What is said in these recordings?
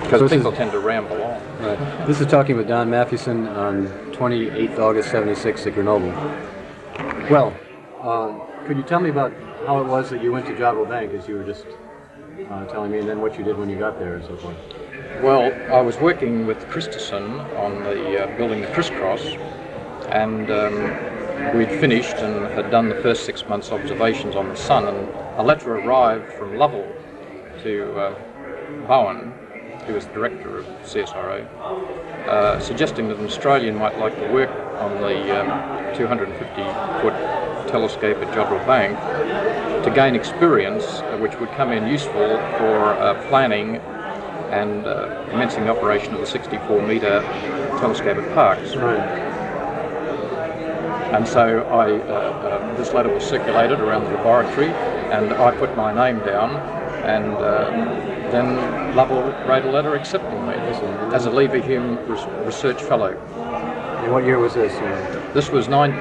because people tend to ramble on. Right. This is Talking with Don Mathewson on 28th August 76 at Grenoble. Well, could you tell me about how it was that you went to Jodrell Bank, as you were just telling me, and then what you did when you got there and so forth? Well, I was working with Christensen on the building the crisscross, and we'd finished and had done the first 6 months' observations on the sun, and a letter arrived from Lovell to Bowen, who was the director of CSIRO, suggesting that an Australian might like to work on the 250-foot telescope at Jodrell Bank to gain experience which would come in useful for planning and commencing operation of the 64-metre telescope at Parkes. Right. And so this letter was circulated around the laboratory, and I put my name down, and then Lovell wrote a letter accepting me as a Leverhulme Research Fellow. And what year was this? This was early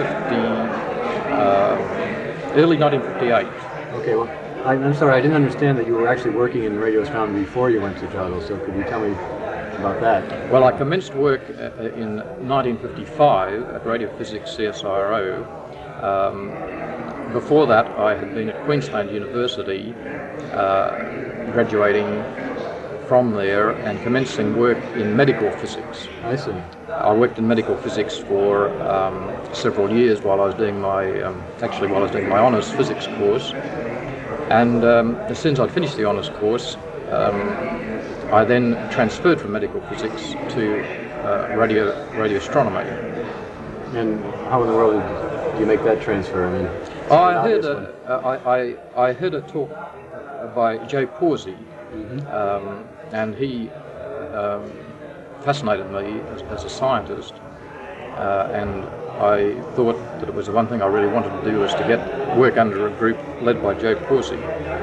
1958. Okay, well, I'm sorry, I didn't understand that you were actually working in radio astronomy before you went to Jodrell, so could you tell me about that? Well, I commenced work in 1955 at Radio Physics CSIRO. Before that, I had been at Queensland University, graduating from there and commencing work in medical physics. I see. I worked in medical physics for several years while I was doing my honours physics course. And as soon as I'd finished the honours course, I then transferred from medical physics to radio astronomy. And how in the world did you make that transfer? I mean, I heard a talk by Joe Pawsey, and he fascinated me as a scientist, and I thought that it was the one thing I really wanted to do was to get work under a group led by Joe Pawsey.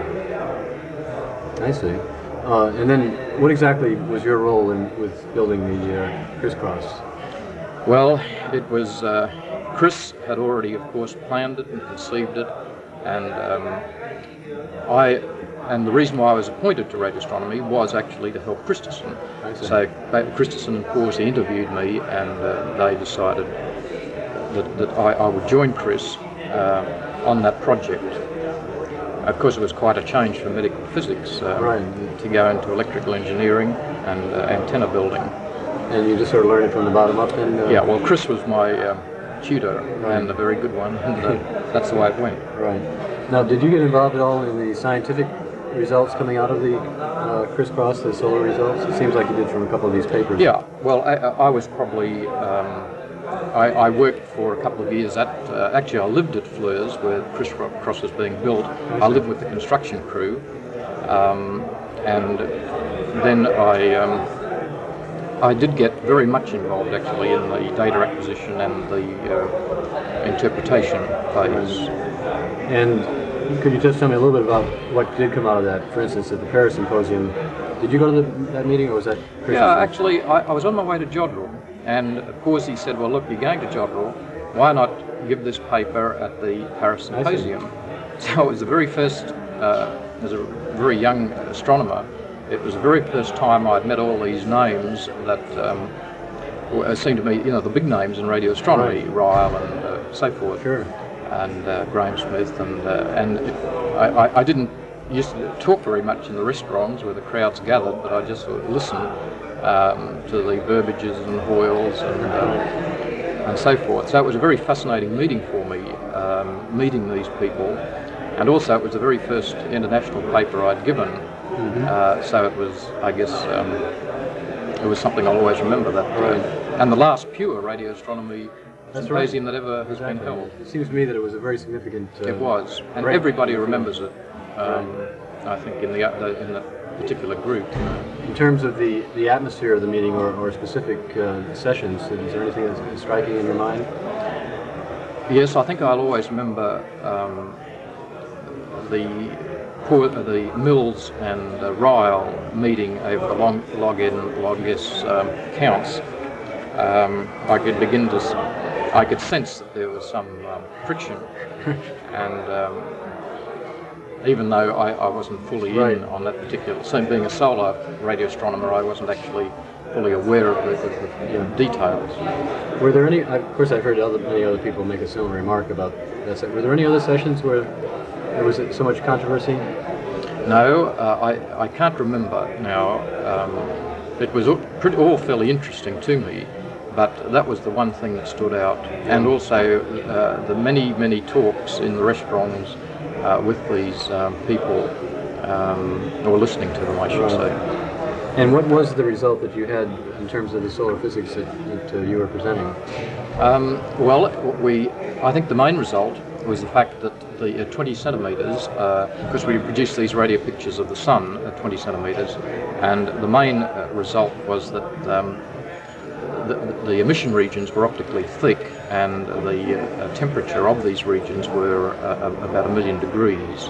I see. And then what exactly was your role with building the crisscross? Well, it was Chris had already, of course, planned it and conceived it, and the reason why I was appointed to radio astronomy was actually to help Christensen. So Christensen and Pawsey interviewed me, and they decided that I would join Chris on that project. Of course, it was quite a change from medical physics to go into electrical engineering and antenna building. And you just sort of learned it from the bottom up? Yeah, well, Chris was my tutor, and a very good one, and that's the way it went. Right. Now, did you get involved at all in the scientific results coming out of the crisscross, the solar results? It seems like you did from a couple of these papers. Yeah, well, I was probably... I worked for a couple of years actually I lived at Fleurs where the crisscross was being built. I lived with the construction crew, and then I did get very much involved actually in the data acquisition and the interpretation phase. And could you just tell me a little bit about what did come out of that? For instance, at the Paris Symposium, did you go to that meeting, or was that Christensen? Yeah, actually, I was on my way to Jodrell, and of course he said, well, look, you're going to Jodrell, why not give this paper at the Paris Symposium? So it was the very first, as a very young astronomer, it was the very first time I'd met all these names that seemed to me, the big names in radio astronomy, Ryle and so forth. Sure. And Graham Smith, and I didn't used to talk very much in the restaurants where the crowds gathered, but I just sort of listened to the Burbages and Hoyles and so forth. So it was a very fascinating meeting for me, meeting these people, and also it was the very first international paper I'd given. So it was, I guess, it was something I'll always remember that day. And the last pure radio astronomy symposium that ever has been held. It seems to me that it was a very significant... it was, and everybody remembers it, I think, in the particular group. In terms of the atmosphere of the meeting or specific sessions, is there anything that's striking in your mind? Yes, I think I'll always remember the Mills and Ryle meeting over the log-N, log-S counts. I could sense that there was some friction, and even though I wasn't fully Right. in on that particular. So being a solar radio astronomer, I wasn't actually fully aware of the details. Were there any? Of course, I've heard many other people make a similar remark about this. Were there any other sessions where there was so much controversy? No, I can't remember now. It was all fairly interesting to me, but that was the one thing that stood out. And also the many talks in the restaurants with these people, or listening to them, I should say. And what was the result that you had in terms of the solar physics that you were presenting? Well, I think the main result was the fact that the 20 centimetres, because we produced these radio pictures of the sun at 20 centimetres, and the main result was that the emission regions were optically thick, and the temperature of these regions were about 1 million degrees.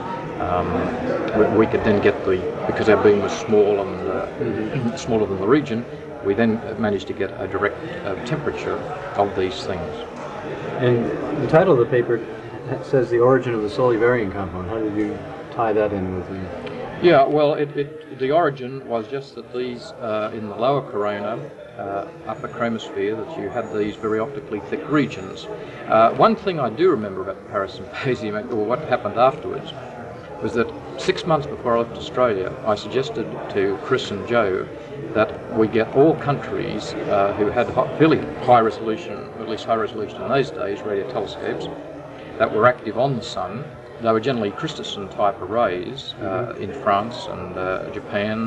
We could then get because our beam was small and smaller than the region, we then managed to get a direct temperature of these things. And the title of the paper says the origin of the Solivarian compound. How did you tie that in with the... Yeah, well, the origin was just that these, in the lower corona, upper chromosphere, that you had these very optically thick regions. One thing I do remember about the Paris Symposium, or what happened afterwards, was that 6 months before I left Australia, I suggested to Chris and Joe that we get all countries who had fairly high resolution, at least high resolution in those days, radio telescopes, that were active on the sun. They were generally Christison type arrays in France and Japan,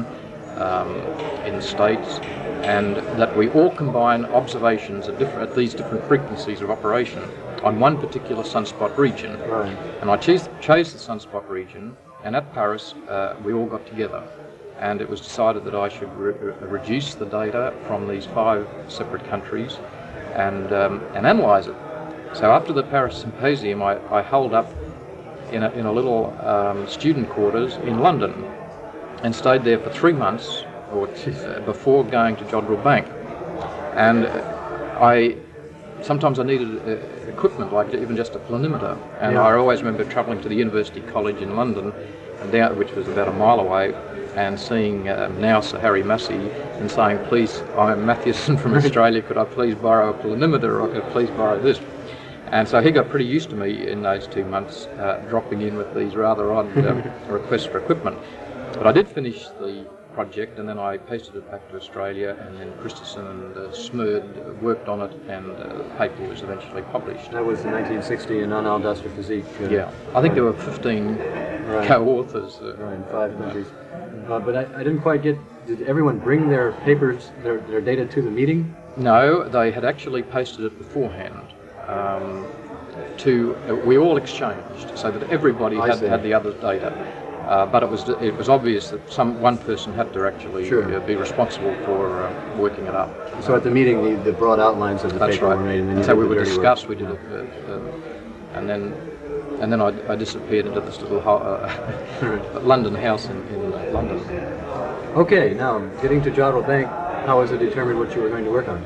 in the States, and that we all combine observations at these different frequencies of operation on one particular sunspot region. Right. And I chose the sunspot region, and at Paris we all got together, and it was decided that I should reduce the data from these 5 separate countries and analyse it. So after the Paris Symposium, I holed up in a little student quarters in London and stayed there for 3 months before going to Jodrell Bank. And sometimes I needed equipment, like even just a planimeter, and I always remember travelling to the University College in London, which was about a mile away, and seeing now Sir Harry Massey and saying, "Please, I'm Mathewson from Australia, could I please borrow a planimeter, or could I please borrow this?" And so he got pretty used to me in those 2 months, dropping in with these rather odd requests for equipment. But I did finish the project, and then I posted it back to Australia, and then Christison and Smerd worked on it, and the paper was eventually published. That was in 1960 in Annales d'Astrophysique. Yeah, I think there were 15 co-authors. Right, in 5 countries. But I didn't quite get, did everyone bring their papers, their data to the meeting? No, they had actually posted it beforehand. We all exchanged, so that everybody had the other's data. But it was obvious that one person had to actually be responsible for working it up. So at the meeting, the broad outlines of the paper were made, and then so we would discuss. We did it, and then I disappeared into this little London house in London. Okay, now getting to Jodrell Bank, how was it determined what you were going to work on?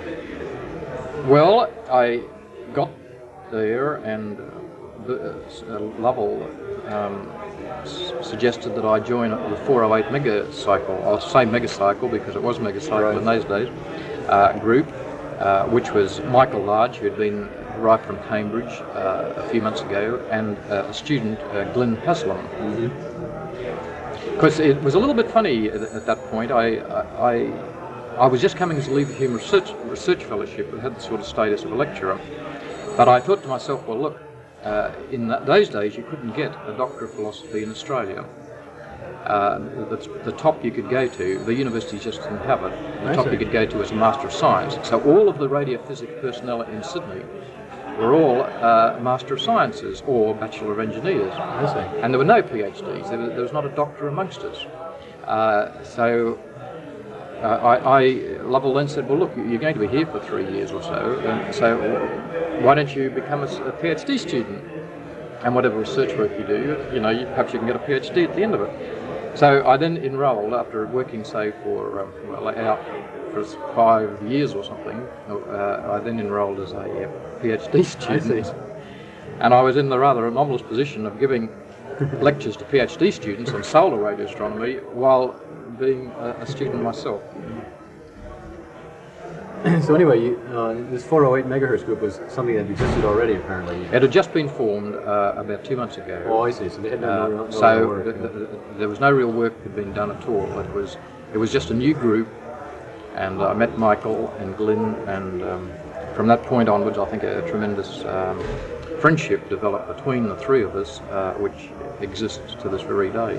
Well, I got there, and Lovell suggested that I join the 408 megacycle. I'll say megacycle because it was megacycle in those days, group, which was Michael Large, who had been arrived from Cambridge a few months ago, and a student, Glenn Haslam. Because it was a little bit funny at that point. I was just coming as a Lever Hume research fellowship. It had the sort of status of a lecturer. But I thought to myself, well, look, in those days you couldn't get a Doctor of Philosophy in Australia. The top you could go to, the universities just didn't have it, the top you could go to was a Master of Science. So all of the radiophysics personnel in Sydney were all Master of Sciences or Bachelor of Engineers. And there were no PhDs, there was not a doctor amongst us. Lovell then said, well, look, you're going to be here for 3 years or so, so why don't you become a PhD student? And whatever research work you do, perhaps you can get a PhD at the end of it. So I then enrolled, after working, say, for out for 5 years or something, I then enrolled as a PhD student. And I was in the rather anomalous position of giving lectures to PhD students on solar radio astronomy while being a student myself. So anyway, this 408 megahertz group was something that existed already, apparently. It had just been formed about 2 months ago. Oh, I see. So they had no so work. There was no real work that had been done at all. It was just a new group, and I met Michael and Glyn, and from that point onwards, I think a tremendous friendship developed between the three of us, which exists to this very day.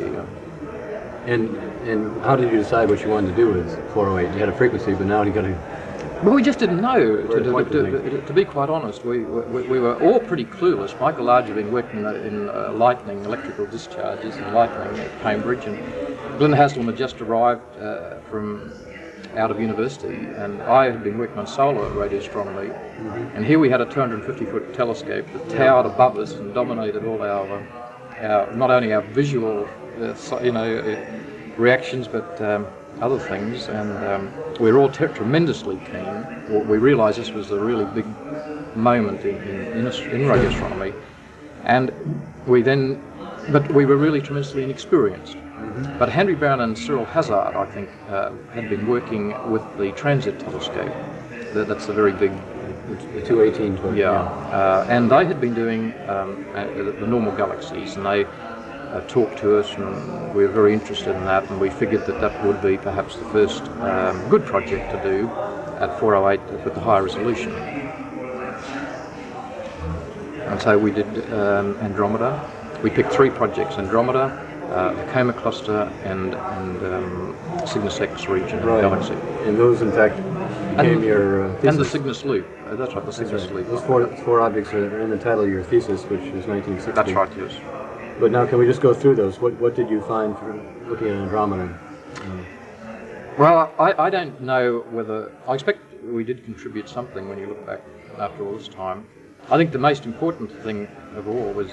And how did you decide what you wanted to do with 408? You had a frequency, but now you got to... Well, we just didn't know, to be quite honest. We were all pretty clueless. Michael Large had been working in lightning, electrical discharges and lightning at Cambridge, and Glyn Haslam had just arrived from out of university, and I had been working on solar radio astronomy, and here we had a 250-foot telescope that towered above us and dominated all our not only our visual reactions, but other things, and we were all tremendously keen. We realised this was a really big moment in radio astronomy, and but we were really tremendously inexperienced. But Henry Brown and Cyril Hazard, I think, had been working with the Transit Telescope. That's a very big... The 218. And they had been doing the normal galaxies, and they talked to us, and we were very interested in that, and we figured that would be perhaps the first good project to do at 408 with the higher resolution. And so we did Andromeda. We picked 3 projects: Andromeda, the Coma Cluster, and Cygnus X region of the galaxy. And those, in fact, became your thesis. And the Cygnus Loop. That's right, the Cygnus Loop. Those four objects are in the title of your thesis, which is 1960. That's right, yes. But now, can we just go through those? What did you find from looking at Andromeda? Well, I don't know whether... I expect we did contribute something when you look back after all this time. I think the most important thing of all was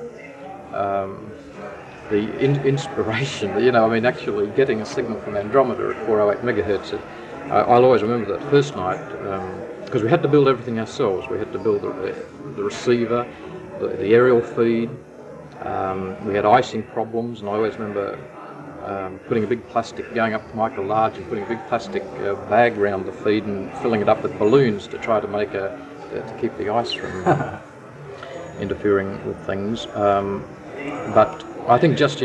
the inspiration, actually getting a signal from Andromeda at 408 megahertz. I'll always remember that first night, because we had to build everything ourselves. We had to build the receiver, the aerial feed. We had icing problems, and I always remember putting a big plastic, going up to Michael Large and putting a big plastic bag around the feed and filling it up with balloons to try to make to keep the ice from interfering with things. But I think just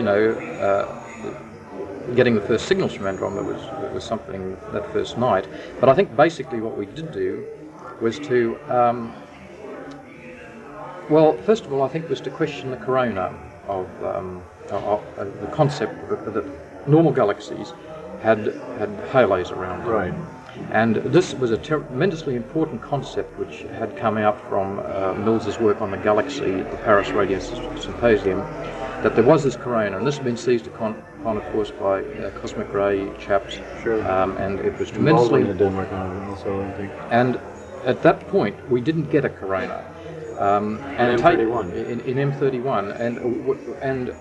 getting the first signals from Andromeda was something that first night. But I think basically what we did do was to first of all, I think was to question the corona of the concept that normal galaxies had halos around them. Right. And this was a tremendously important concept which had come out from Mills's work on the galaxy at the Paris Radio Symposium, that there was this corona, and this had been seized upon of course, by cosmic ray chaps. Sure. And it was tremendously important. Also, I think. And at that point, we didn't get a corona. In M31. In M31, and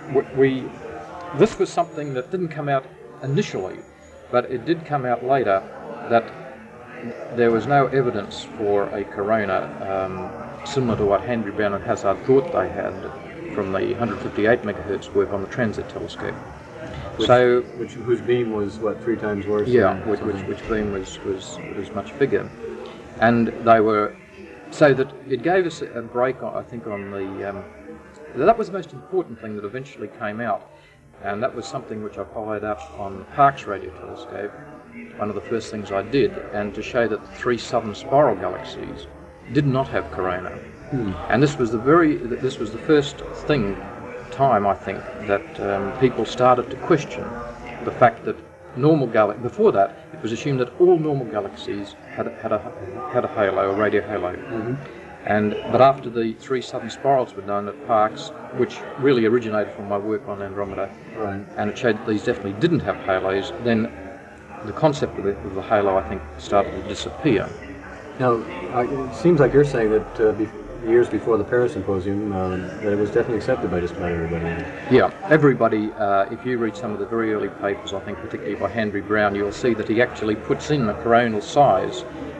this was something that didn't come out initially, but it did come out later that there was no evidence for a corona similar to what Henry Brown and Hazard thought they had from the 158 megahertz work on the Transit Telescope. Whose beam was 3 times worse? Yeah, which beam was much bigger, and they were. So that it gave us a break, I think, on the... that was the most important thing that eventually came out, and that was something which I followed up on the Parkes Radio Telescope, one of the first things I did, and to show that the 3 southern spiral galaxies did not have corona. And this was the first time, I think, that people started to question the fact that before that, it was assumed that all normal galaxies had a halo, a radio halo. But after the 3 southern spirals were done at Parkes, which really originated from my work on Andromeda, and it showed that these definitely didn't have halos, then the concept of the halo, I think, started to disappear. Now, it seems like you're saying that years before the Paris Symposium, that it was definitely accepted by just about everybody. Yeah, everybody. If you read some of the very early papers, I think particularly by Henry Brown, you'll see that he actually puts in the coronal size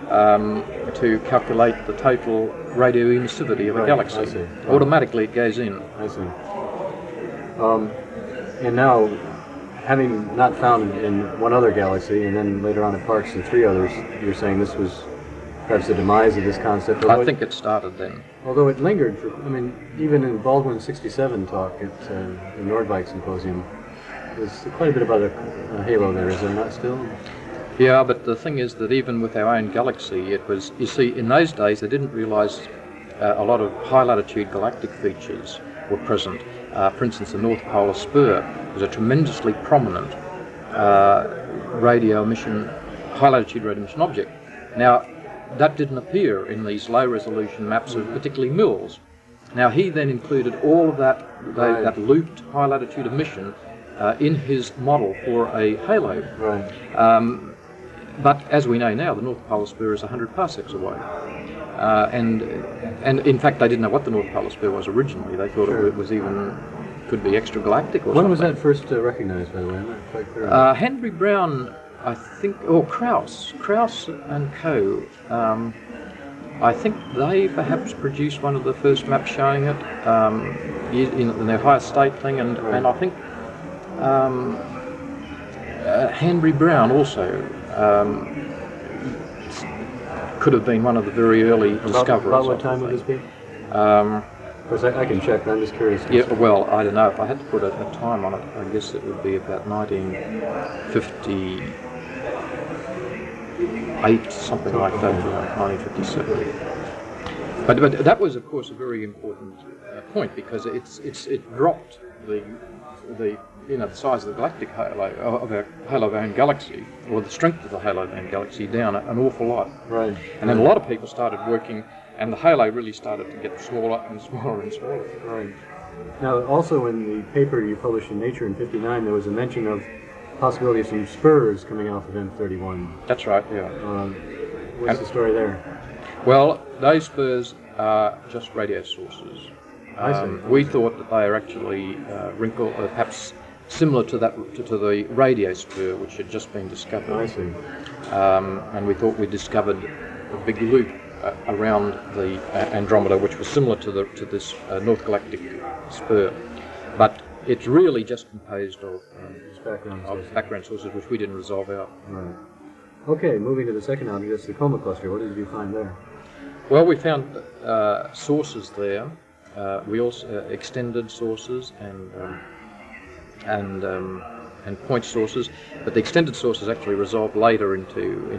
to calculate the total radio emissivity of a galaxy. I see. Automatically it goes in. I see. And now, having not found in one other galaxy, and then later on at Parkes in 3 others, you're saying this was perhaps the demise of this concept? I think it started then. Although it lingered for, I mean, even in Baldwin's 67 talk at the Nordvik Symposium, there's quite a bit about a halo there, is there not still? Yeah, but the thing is that even with our own galaxy, it was, you see, in those days they didn't realise a lot of high latitude galactic features were present. For instance, the North Polar Spur was a tremendously prominent radio emission, high latitude radio emission object. Now, that didn't appear in these low resolution maps of particularly Mills. Now, he then included all of that looped high latitude emission in his model for a halo. Right. But as we know now, the North Polar Spur is 100 parsecs away. And in fact, they didn't know what the North Polar Spur was originally. They thought it was even, could be extragalactic or something. When was that first recognized, by the way? I'm not quite clear. Henry Brown, I think, or Krauss and Co. I think they perhaps produced one of the first maps showing it in their higher state thing, and I think Henry Brown also could have been one of the very early discoverers. About what time would this be? Of course, I can check, but I'm just curious. Yeah, well, I don't know. If I had to put a time on it, I guess it would be about 1958, something like that, 1957. But that was, of course, a very important point, because it dropped the size of the galactic halo of our halo of our own galaxy, or the strength of the halo of our own galaxy, down an awful lot. Right. And then a lot of people started working, and the halo really started to get smaller and smaller and smaller. Right. Now, also in the paper you published in Nature in '59, there was a mention of possibility of some spurs coming off of M31. That's right. Yeah. What's the story there? Well, those spurs are just radio sources. I see. We thought that they are actually perhaps similar to the radio spur, which had just been discovered. I see. And we thought we discovered a big loop around the Andromeda, which was similar to this North Galactic spur, but it's really just composed of background sources, which we didn't resolve out. Right. Okay, moving to the second object, that's the Coma cluster. What did you find there? Well, we found sources there. We also extended sources and point sources, but the extended sources actually resolved later into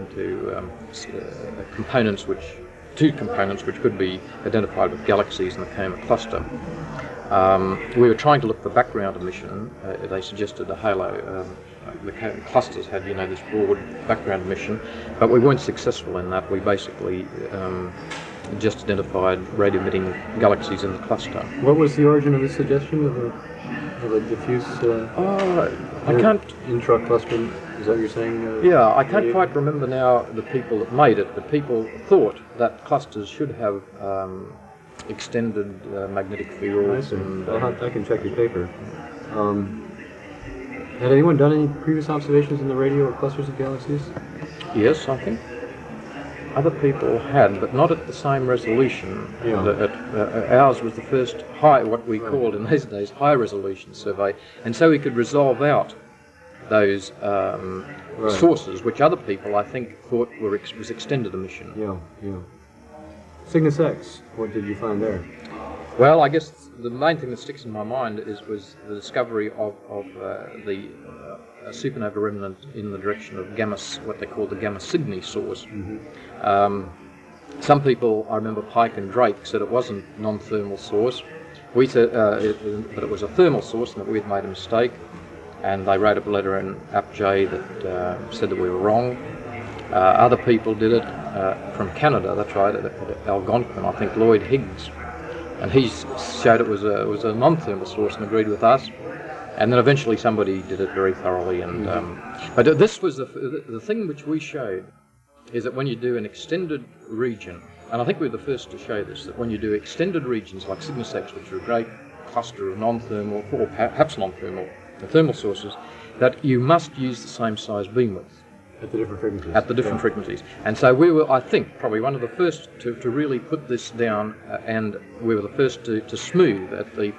two components which could be identified with galaxies in the Coma cluster. We were trying to look for background emission. They suggested a halo. The clusters had, this broad background emission, but we weren't successful in that. We basically just identified radio-emitting galaxies in the cluster. What was the origin of this suggestion of a diffuse? I can't. Intra-cluster. Is that what you're saying? Yeah, I can't quite remember now the people that made it, but people thought that clusters should have extended magnetic fields. I can check your paper. Had anyone done any previous observations in the radio of clusters of galaxies? Yes, I think other people had, but not at the same resolution. Yeah. Ours was the first what we called in those days high-resolution survey, and so we could resolve out those sources, which other people, I think, thought was extended emission. Yeah. Cygnus X, what did you find there? Well, I guess the main thing that sticks in my mind was the discovery of the supernova remnant in the direction of what they call the Gamma Cygni source. Mm-hmm. Some people, I remember Pike and Drake, said it wasn't a non-thermal source. We said that it was a thermal source and that we had made a mistake, and they wrote a letter in APJ that said that we were wrong. Other people did it from Canada, that's right, at Algonquin, I think Lloyd Higgs, and he showed it was a non-thermal source and agreed with us. And then eventually somebody did it very thoroughly. And but this was the thing which we showed, is that when you do an extended region, and I think we're the first to show this, that when you do extended regions like Cygnus X, which are a great cluster of non-thermal, or perhaps non-thermal, thermal sources, that you must use the same size beam width. At the different frequencies. At the different frequencies. And so we were, I think, probably one of the first to really put this down, and we were the first to smooth at the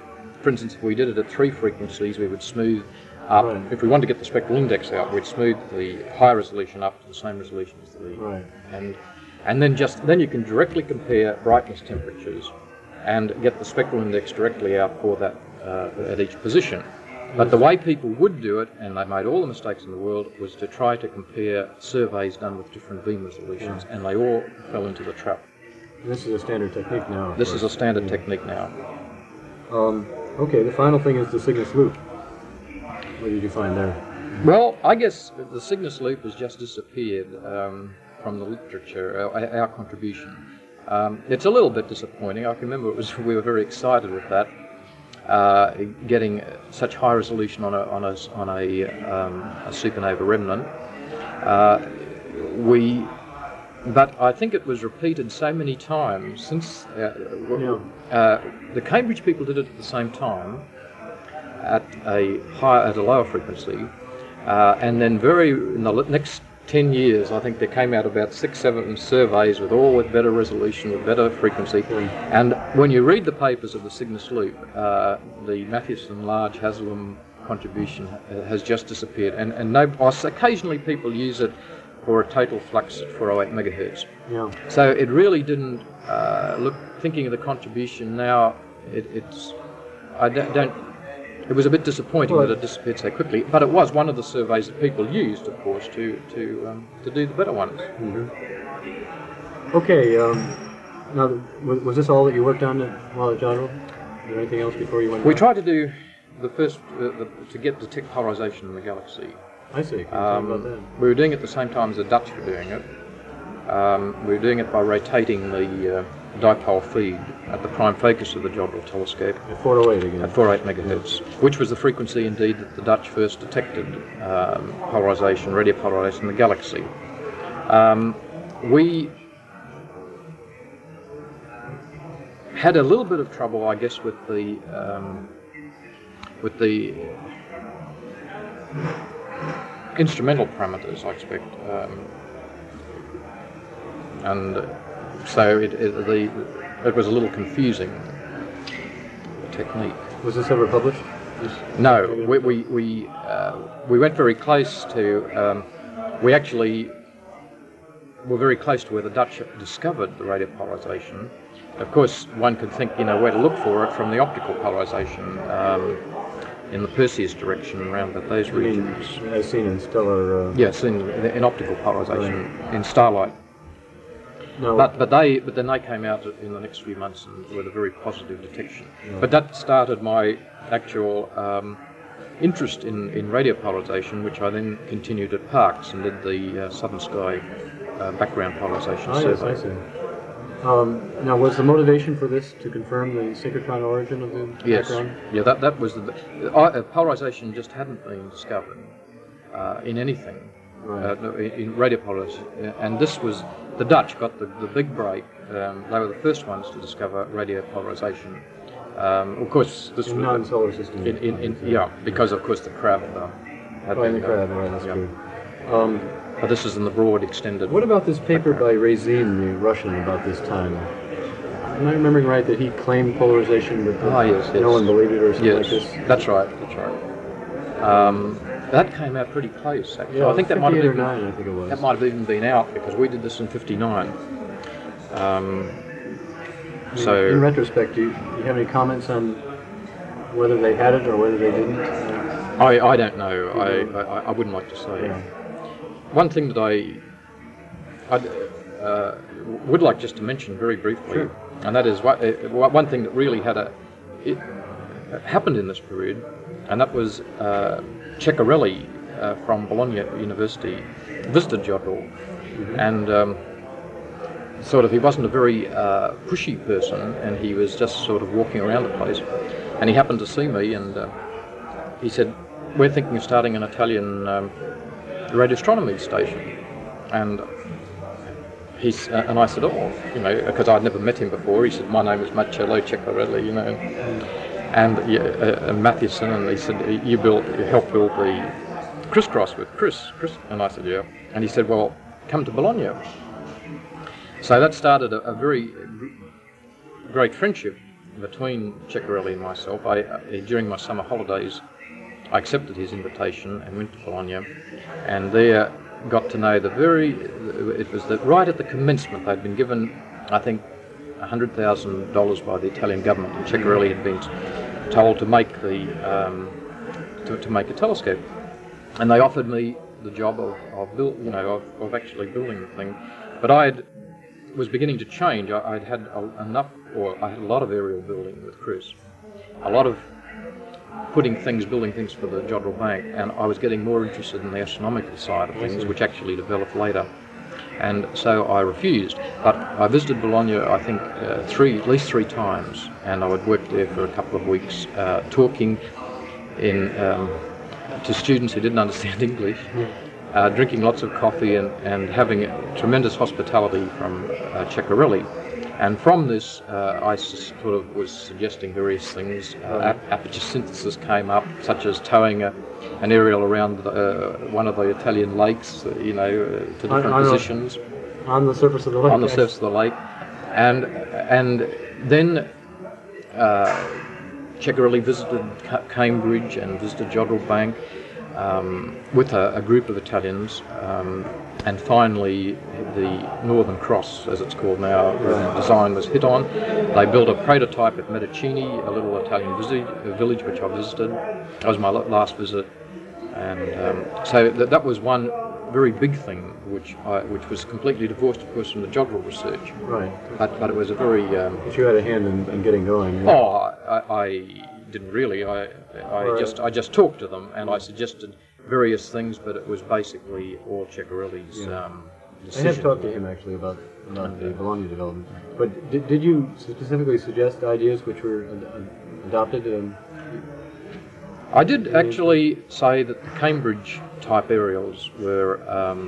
for instance, if we did it at 3 frequencies, we would smooth up. Right. If we wanted to get the spectral index out, we'd smooth the high resolution up to the same resolution as the Right. and then you can directly compare brightness temperatures and get the spectral index directly out for that at each position. But the way people would do it, and they made all the mistakes in the world, was to try to compare surveys done with different beam resolutions, and they all fell into the trap. This is a standard technique now. This is a standard technique now. Okay, the final thing is the Cygnus loop. What did you find there? Well, I guess the Cygnus loop has just disappeared from the literature, our contribution. It's a little bit disappointing. I can remember we were very excited with that, getting such high resolution on a supernova remnant. But I think it was repeated so many times since the Cambridge people did it at the same time at a lower frequency, and then in the next 10 years, I think there came out about 6-7 surveys with better resolution, with better frequency. And when you read the papers of the Cygnus loop, the Mathewson Large Haslam contribution has just disappeared, and occasionally people use it for a total flux at 408 megahertz. Yeah. So it really didn't thinking of the contribution now. It was a bit disappointing that it disappeared so quickly, but it was one of the surveys that people used, of course, to do the better ones. Mm-hmm. Okay. Now, was this all that you worked on while at Jodrell? Was there anything else before you went? We tried to do the first to detect polarization in the galaxy. I see. Can you tell me about that? We were doing it at the same time as the Dutch were doing it. We were doing it by rotating the dipole feed at the prime focus of the Jodrell telescope. At 408 again. At 408 megahertz, which was the frequency indeed that the Dutch first detected polarization, radio polarization in the galaxy. We had a little bit of trouble, I guess, with the instrumental parameters, I expect, and so it was a little confusing, the technique. Was this ever published? No, we went very close to. We actually were very close to where the Dutch discovered the radio polarization. Of course, one could think, where to look for it from the optical polarization in the Perseus direction around those regions. As seen in stellar. Yes, in optical polarization in starlight. No. But then they came out in the next few months and with a very positive detection. Yeah. But that started my actual interest in radio polarization, which I then continued at Parkes and did the Southern Sky background polarization survey. Yes, I see. Now, was the motivation for this to confirm the synchrotron origin of the background? Yeah, that was polarization just hadn't been discovered in anything. Right. In radio polarization, and this was the Dutch got the big break. They were the first ones to discover radio polarization. Of course, this in was non-solar system. Because of course the Crab had been the Crab, right? That's good. But this is in the broad extended. What about this paper by Razin, the Russian, about this time? Am I remembering right that he claimed polarization, but no one believed it or something like this? Yes, that's right. That came out pretty close, actually. Yeah, I think that might have been 9, I think it was. That might have even been out because we did this in '59. So, in retrospect, do you have any comments on whether they had it or whether they didn't? I don't know. I wouldn't like to say. Yeah. One thing that I would like just to mention very briefly, sure. And that is one thing that really happened in this period, and that was Ceccarelli from Bologna University visited Jodrell, and he wasn't a very pushy person, and he was just sort of walking around the place, and he happened to see me, and he said, "We're thinking of starting an Italian radio astronomy station," and I said, "Oh, because I'd never met him before." He said, "My name is Marcello Ceccarelli, and Mathewson," and he said, "You helped build the crisscross with Chris," and I said, "Yeah," and he said, "Well, come to Bologna." So that started a very great friendship, between Ceccarelli and myself, during my summer holidays, I accepted his invitation and went to Bologna, and there got to know it was right at the commencement. They'd been given, I think, $100,000 by the Italian government, and Ceccarelli had been told to make to make a telescope, and they offered me the job of actually building the thing. But was beginning to change. I had a lot of aerial building with Chris, a lot of building things for the Jodrell Bank, and I was getting more interested in the astronomical side of things, which actually developed later. And so I refused. But I visited Bologna, I think, at least three times, and I would work there for a couple of weeks, talking to students who didn't understand English. Drinking lots of coffee and having tremendous hospitality from Ceccarelli. And from this, I sort of was suggesting various things. Aperture synthesis came up, such as towing an aerial around one of the Italian lakes, to different positions. On the surface of the lake. On the surface of the lake. And then Ceccarelli visited Cambridge and visited Jodrell Bank. With a group of Italians, and finally the Northern Cross, as it's called now, design was hit on. They built a prototype at Medicini, a little Italian village which I visited. That was my last visit, and so that was one very big thing, which was completely divorced, of course, from the Jodrell research. Right. But it was a very. But you had a hand in getting going. Yeah. Oh, I didn't really. I just talked to them, and I suggested various things, but it was basically all Ceccarelli's decision. I have talked to him actually about the Bologna development. But did you specifically suggest ideas which were adopted? I did actually say that the Cambridge type aerials were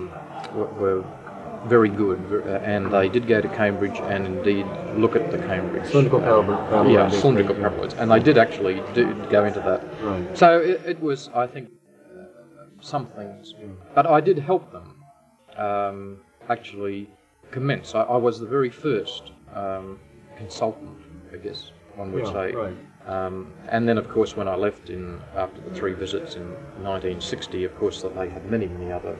very good, and they did go to Cambridge and indeed look at the Cambridge cylindrical parabolids. Yeah, cylindrical parabolids, and they did actually go into that. Right. So it was, I think, some things, but I did help them actually commence. I was the very first consultant, I guess one would say. Right. And then, of course, when I left after the three visits in 1960, of course, that they had many other.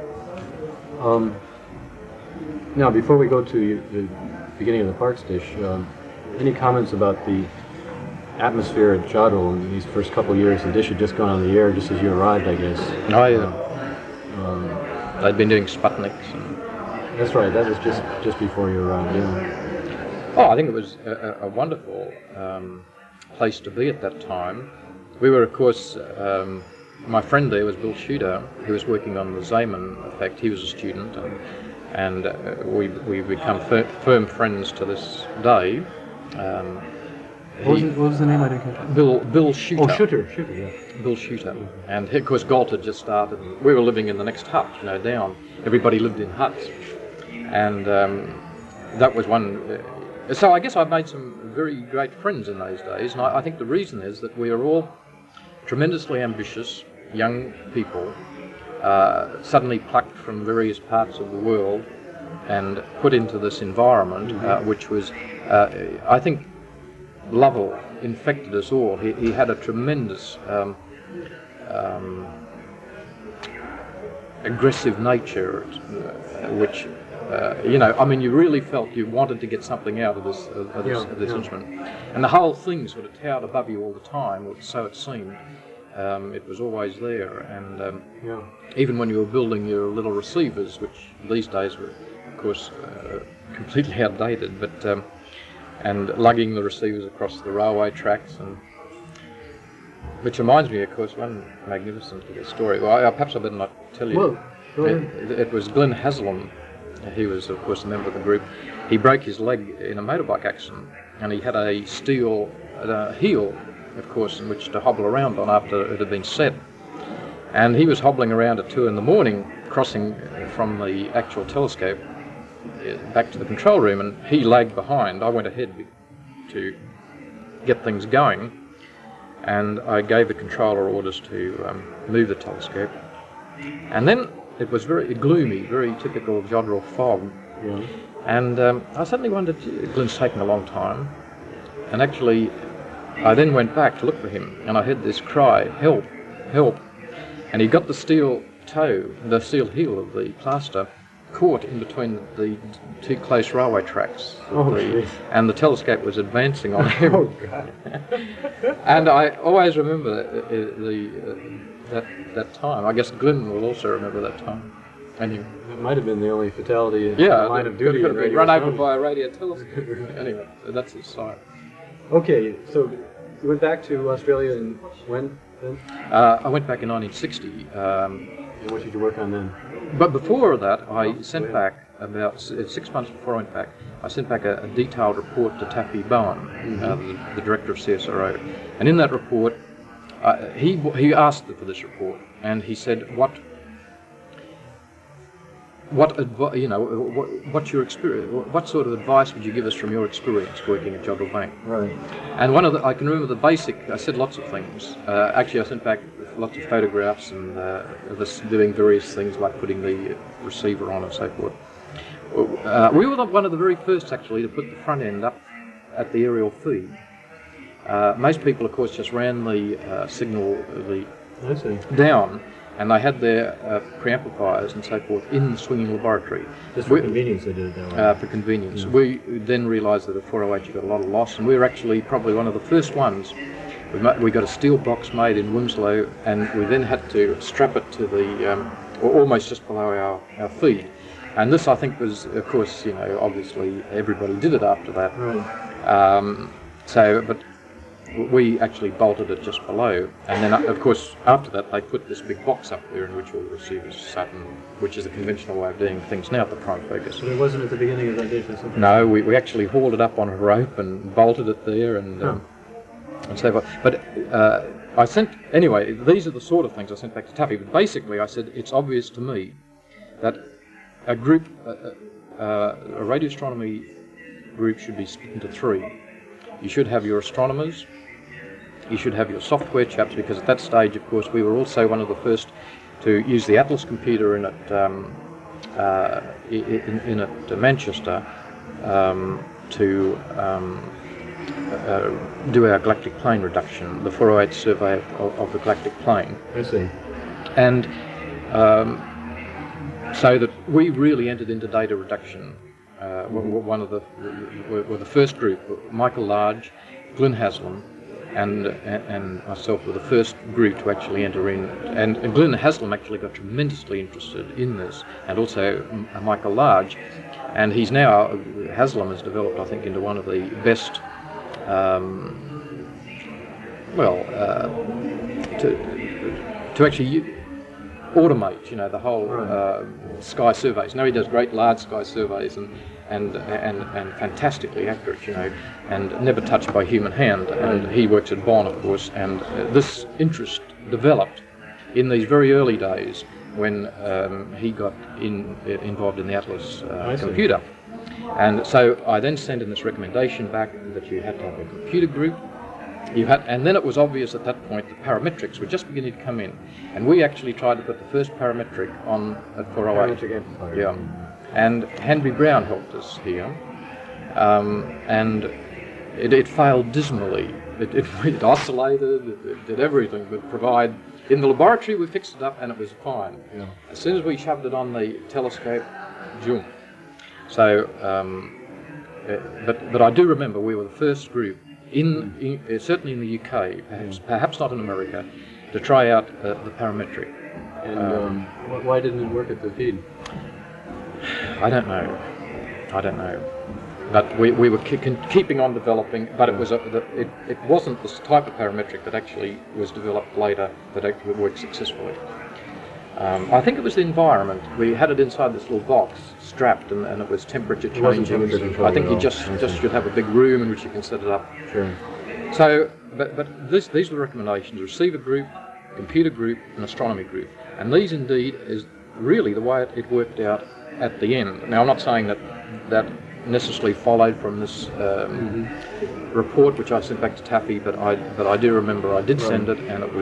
Now, before we go to the beginning of the Parkes dish, any comments about the atmosphere at Jodrell in these first couple of years? The dish had just gone on the air just as you arrived, I guess. Oh, yeah. They'd been doing Sputniks. That's right. That was just before you arrived. Yeah. Oh, I think it was a wonderful place to be at that time. We were, of course, my friend there was Bill Shooter, who was working on the Zeeman effect. He was a student, and we become firm friends to this day. What was the name? I didn't catch. Bill Shooter. Oh, Shooter, yeah. Bill Shooter. And of course Galt had just started. We were living in the next hut, down. Everybody lived in huts. And that was one. So I guess I've made some very great friends in those days, and I think the reason is that we are all tremendously ambitious young people, suddenly plucked from various parts of the world and put into this environment, which was, I think, Lovell infected us all. He had a tremendous aggressive nature, which, you really felt you wanted to get something out of this instrument. And the whole thing sort of towered above you all the time, or so it seemed. It was always there, and even when you were building your little receivers, which these days were, of course, completely outdated, but and lugging the receivers across the railway tracks, which reminds me, of course, one magnificent story. Well, perhaps I better not tell you. Well, go ahead. It was Glenn Haslam. He was, of course, a member of the group. He broke his leg in a motorbike accident, and he had a steel heel, of course, in which to hobble around on after it had been set. And he was hobbling around at 2 a.m, crossing from the actual telescope back to the control room, and he lagged behind. I went ahead to get things going, and I gave the controller orders to move the telescope. And then it was very gloomy, very typical Jodrell fog. Yeah. And I suddenly wondered, Glenn's taken a long time. And actually, I then went back to look for him, and I heard this cry, "Help, help!" And he got the steel heel of the plaster caught in between the two close railway tracks. And the telescope was advancing on him. Oh, God. And I always remember that time. I guess Glyn will also remember that time. Anyway. It might have been the only fatality in line of duty. Could have been run over by a radio telescope. Anyway, that's his side. Okay, so you went back to Australia and when then? I went back in 1960. And what did you work on then? But before that, I sent back, about 6 months before I went back, I sent back a detailed report to Taffy Bowen, the director of CSIRO. And in that report, he asked for this report, and he said, what's your experience? What sort of advice would you give us from your experience working at Jodrell Bank? Right. And I can remember the basic. I said lots of things. Actually, I sent back lots of photographs and of us doing various things like putting the receiver on and so forth. We were one of the very first actually to put the front end up at the aerial feed. Most people, of course, just ran the signal down. And they had their preamplifiers and so forth in the swinging laboratory. Just for convenience they did it that way. For convenience. Yeah. We then realised that at 408 you got a lot of loss, and we were actually probably one of the first ones. We got a steel box made in Winslow, and we then had to strap it to the, or almost just below our feed. And this, I think, was, of course, obviously everybody did it after that. Right. But we actually bolted it just below, and then of course after that they put this big box up there in which all the receivers sat, which is a conventional way of doing things now at the prime focus. But it wasn't at the beginning of that day for something? No, we actually hauled it up on a rope and bolted it there and so forth. But I sent, anyway, these are the sort of things I sent back to Taffy, but basically I said it's obvious to me that a group, a radio astronomy group should be split into three. You should have your astronomers, you should have your software chaps, because at that stage, of course, we were also one of the first to use the Atlas computer in Manchester to do our galactic plane reduction, the 408 survey of the galactic plane. I see. And so that we really entered into data reduction. We're the first group. Michael Large, Glyn Haslam, and myself were the first group to actually enter in. And Glyn Haslam actually got tremendously interested in this, and also Michael Large. And he's now, Haslam has developed, I think, into one of the best, to actually automate, the whole sky surveys. Now he does great large sky surveys and fantastically accurate, and never touched by human hand. And he works at Bonn, of course. And this interest developed in these very early days when he got involved in the Atlas computer. And so I then sent in this recommendation back that you had to have a computer group. And then it was obvious at that point that parametrics were just beginning to come in, and we actually tried to put the first parametric on at 408. Yeah, and Henry Brown helped us here, and it failed dismally. It oscillated, it did everything but provide. In the laboratory, we fixed it up, and it was fine. Yeah. As soon as we shoved it on the telescope, zoom. So, but I do remember we were the first group. Certainly in the UK, perhaps not in America, to try out the parametric. And why didn't it work at the feed? I don't know. But we were keeping on developing. But it wasn't this type of parametric that actually was developed later that actually worked successfully. I think it was the environment. We had it inside this little box, strapped, and it was temperature changing. I think you just should have a big room in which you can set it up. Sure. So, but these were the recommendations: receiver group, computer group, and astronomy group. And these indeed is really the way it worked out at the end. Now, I'm not saying that necessarily followed from this report which I sent back to Taffy, but I do remember I did send it, and it was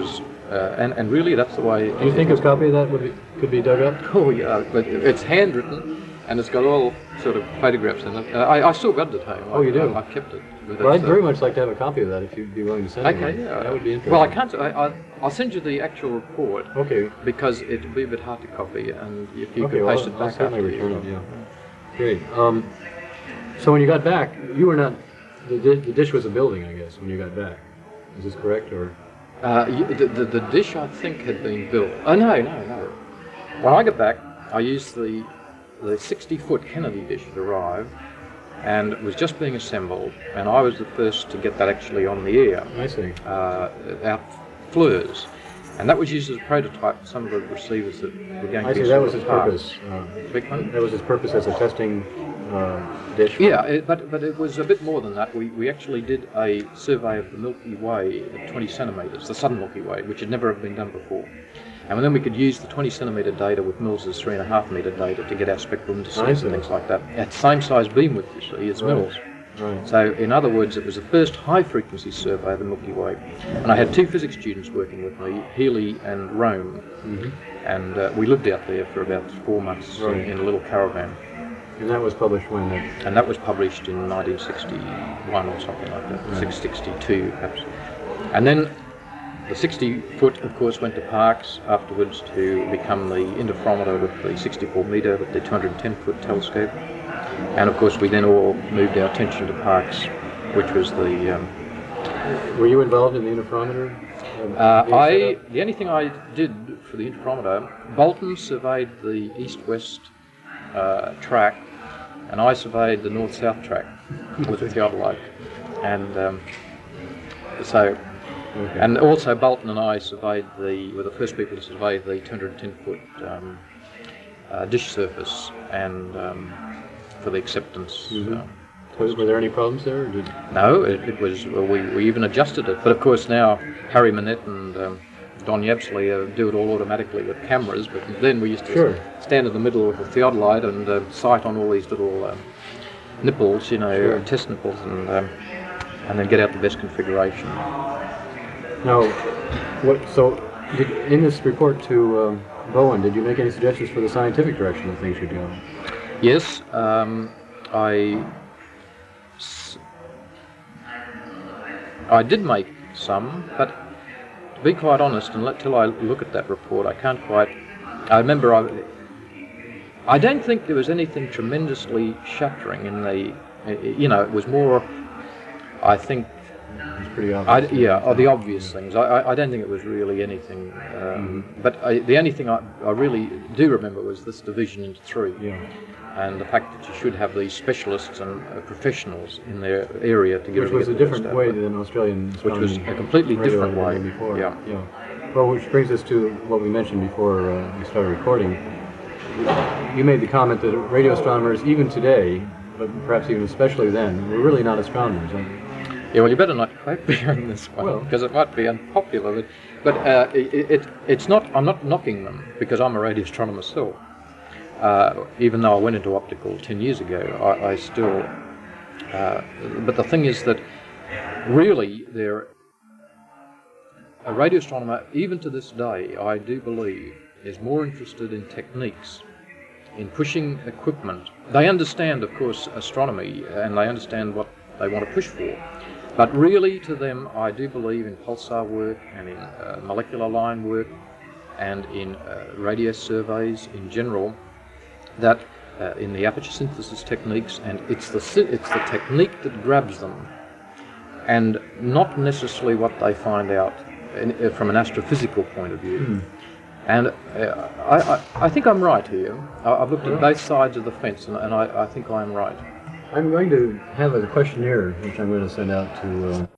And really that's the way. Do you think a copy of that could be dug up? Oh yeah, but it's handwritten and it's got all sort of photographs in it. I still got it at home. Oh, you do? I've kept it. Well, I'd very much like to have a copy of that if you'd be willing to send it. Okay, yeah. That would be interesting. Well, I can't. I'll send you the actual report. Okay. Because it'll be a bit hard to copy, and if you Okay, could well, paste it I'll back certainly after return you. it, yeah. Great. So when you got back, you were not, the dish was a building, I guess, when you got back. Is this correct, or? The dish, I think, had been built. Oh, no. When I got back, I used the 60-foot Kennedy dish had arrived, and it was just being assembled, and I was the first to get that actually on the air. I see. Out Fleurs. And that was used as a prototype for some of the receivers that were going to be. I see, that was its apart. purpose. Bigman? That was its purpose as a testing dish? Yeah, but it was a bit more than that. We actually did a survey of the Milky Way at 20 centimetres, the southern Milky Way, which had never been done before. And then we could use the 20 centimetre data with Mills's 3.5 metre data to get our spectrum indices and things like that. At the same size beam width, you see, as Mills. Right. So, in other words, it was the first high-frequency survey of the Milky Way. And I had two physics students working with me, Healy and Rome. Mm-hmm. And we lived out there for about 4 months in a little caravan. And that was published when? And that was published in 1961 or something like that, 662 perhaps. And then the 60-foot, of course, went to Parkes afterwards to become the interferometer with the 64-metre with the 210-foot telescope. And of course we then all moved our attention to Parkes, which was the... Were you involved in the interferometer? The only thing I did for the interferometer, Bolton surveyed the east-west track, and I surveyed the north-south track with the theodolite. And and also Bolton and I were the first people to survey the 210-foot dish surface and for the acceptance. Were there any problems there? Or No, it was. Well, we even adjusted it. But of course now Harry Manette and Don Yapsley do it all automatically with cameras. But then we used to stand in the middle with a theodolite and sight on all these little nipples, test nipples, and then get out the best configuration. Now, in this report to Bowen, did you make any suggestions for the scientific direction of things should go? Yes, I did make some, but to be quite honest, until I look at that report, I can't quite. I remember I don't think there was anything tremendously shattering in the. It was more. I think. It's pretty obvious. The obvious things. I don't think it was really anything. But the only thing I really do remember was this division into three. Yeah. And the fact that you should have these specialists and professionals in their area to get. Which was a different way than Australian astronomy. Which was a completely different way before. Yeah. Well, which brings us to what we mentioned before we started recording. You made the comment that radio astronomers, even today, but perhaps even especially then, were really not astronomers. Yeah, well, you better not quote me on this one because it might be unpopular. But it's not. I'm not knocking them because I'm a radio astronomer myself. Even though I went into optical 10 years ago, I still. But the thing is that really, a radio astronomer, even to this day, I do believe, is more interested in techniques, in pushing equipment. They understand, of course, astronomy, and they understand what they want to push for. But really, to them, I do believe in pulsar work and in molecular line work and in radio surveys in general, that in the aperture synthesis techniques, and it's the technique that grabs them, and not necessarily what they find out from an astrophysical point of view. And I think I'm right here. I've looked at both sides of the fence, and I think I'm right. I'm going to have a questionnaire which I'm going to send out to